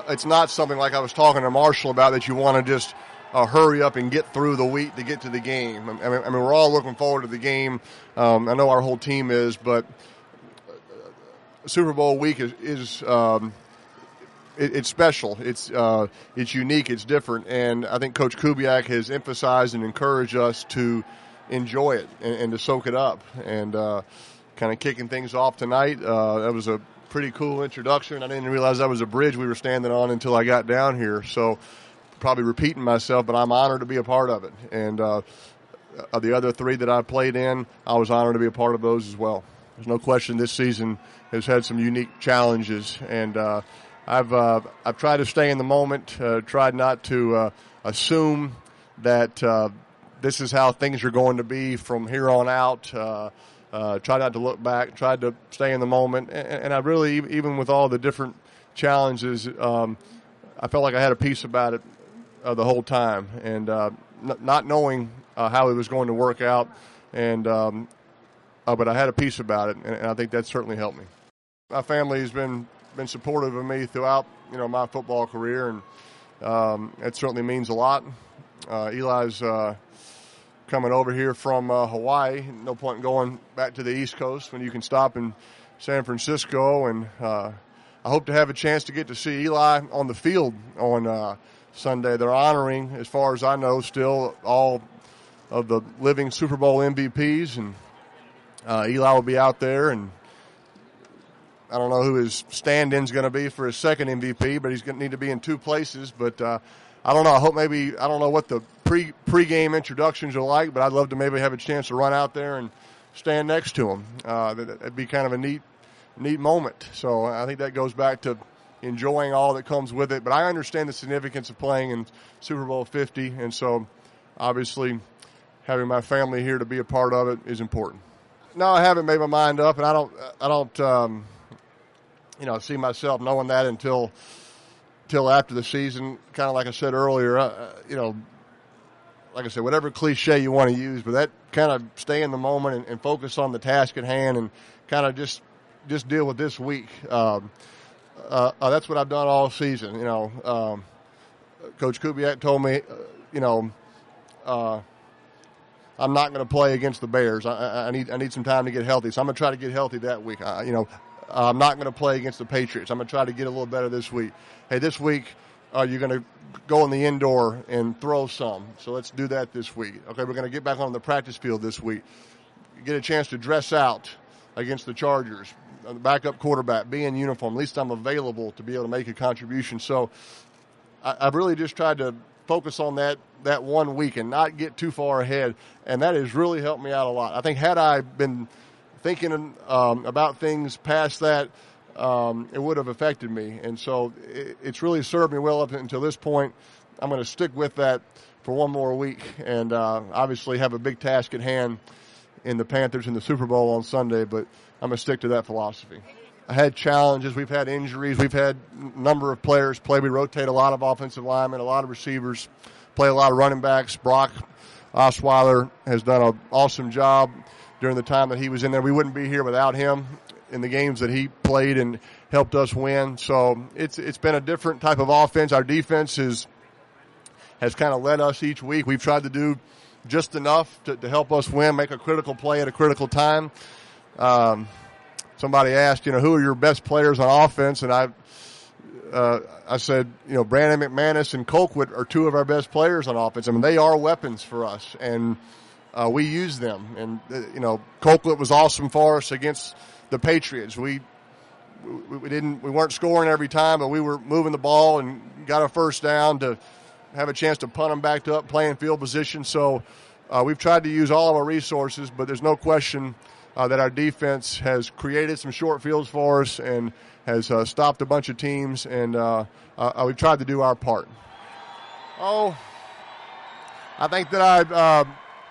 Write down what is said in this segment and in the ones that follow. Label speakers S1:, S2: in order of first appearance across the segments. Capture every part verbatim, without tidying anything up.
S1: it's not something like I was talking to Marshall about that you want to just uh, hurry up and get through the week to get to the game. I mean, I mean we're all looking forward to the game. Um, I know our whole team is, but Super Bowl week is, is um, it, it's special. It's uh, it's unique. It's different, and I think Coach Kubiak has emphasized and encouraged us to enjoy it and, and to soak it up. And uh, kind of kicking things off tonight, uh, that was a pretty cool introduction. I didn't realize that was a bridge we were standing on until I got down here. So probably repeating myself, but I'm honored to be a part of it. And uh, the other three that I played in, I was honored to be a part of those as well. There's no question this season has had some unique challenges, and uh, I've uh, I've tried to stay in the moment, uh, tried not to uh, assume that uh, this is how things are going to be from here on out. Uh, uh, tried not to look back, tried to stay in the moment, and, and I really, even with all the different challenges, um, I felt like I had a piece about it uh, the whole time, and uh, n- not knowing uh, how it was going to work out, and um, uh, but I had a piece about it, and, and I think that certainly helped me. My family has been been supportive of me throughout, you know, my football career, and um, it certainly means a lot. Uh, Eli's uh, coming over here from uh, Hawaii. No point in going back to the East Coast when you can stop in San Francisco, and uh, I hope to have a chance to get to see Eli on the field on uh, Sunday. They're honoring, as far as I know, still all of the living Super Bowl M V Ps, and uh, Eli will be out there, and I don't know who his stand-in's going to be for his second M V P, but he's going to need to be in two places. But uh, I don't know. I hope maybe, I don't know what the pre pre-game introductions are like, but I'd love to maybe have a chance to run out there and stand next to him. Uh, that'd be kind of a neat, neat moment. So I think that goes back to enjoying all that comes with it. But I understand the significance of playing in Super Bowl fifty, and so obviously having my family here to be a part of it is important. No, I haven't made my mind up, and I don't, I don't. Um, you know, see myself knowing that until until after the season. Kind of like I said earlier, uh, you know, like I said, whatever cliche you want to use, but that kind of stay in the moment and, and focus on the task at hand, and kind of just just deal with this week. Um, uh, uh, that's what I've done all season. You know, um, Coach Kubiak told me, uh, you know, uh, I'm not going to play against the Bears. I, I need I need some time to get healthy, so I'm going to try to get healthy that week. I, you know. Uh, I'm not going to play against the Patriots. I'm going to try to get a little better this week. Hey, this week uh, you're going to go in the indoor and throw some. So let's do that this week. Okay, we're going to get back on the practice field this week. Get a chance to dress out against the Chargers. The backup quarterback, be in uniform. At least I'm available to be able to make a contribution. So I, I've really just tried to focus on that, that one week and not get too far ahead. And that has really helped me out a lot. I think had I been – thinking um, about things past that, um, it would have affected me. And so it, it's really served me well up until this point. I'm going to stick with that for one more week and uh, obviously have a big task at hand in the Panthers in the Super Bowl on Sunday, but I'm going to stick to that philosophy. I had challenges. We've had injuries. We've had a number of players play. We rotate a lot of offensive linemen, a lot of receivers, play a lot of running backs. Brock Osweiler has done an awesome job during the time that he was in there. We wouldn't be here without him in the games that he played and helped us win. So it's it's been a different type of offense. Our defense is, has kind of led us each week. We've tried to do just enough to, to help us win, make a critical play at a critical time. Um, somebody asked, you know, who are your best players on offense? And I uh, I said, you know, Brandon McManus and Colquitt are two of our best players on offense. I mean, they are weapons for us, and Uh, we use them, and uh, you know, Colquitt was awesome for us against the Patriots. We, we we didn't we weren't scoring every time, but we were moving the ball and got a first down to have a chance to punt them back up, playing field position. So uh, we've tried to use all of our resources, but there's no question uh, that our defense has created some short fields for us and has uh, stopped a bunch of teams, and uh, uh, we've tried to do our part. Oh, I think that I. Uh,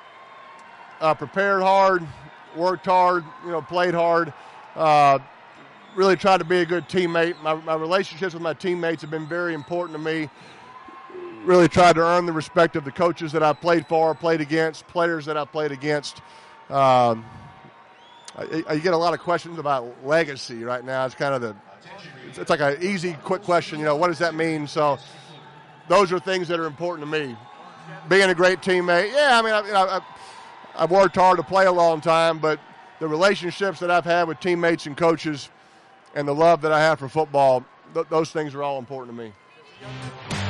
S1: Uh, prepared hard, worked hard, you know, played hard, uh, really tried to be a good teammate. My, my relationships with my teammates have been very important to me. Really tried to earn the respect of the coaches that I played for, played against, players that I played against. Um, I, I get a lot of questions about legacy right now. It's kind of the it's, it's like an easy, quick question. You know, what does that mean? So those are things that are important to me. Being a great teammate, yeah. I mean, I, you know, I, I've worked hard to play a long time, but the relationships that I've had with teammates and coaches, and the love that I have for football, th- those things are all important to me.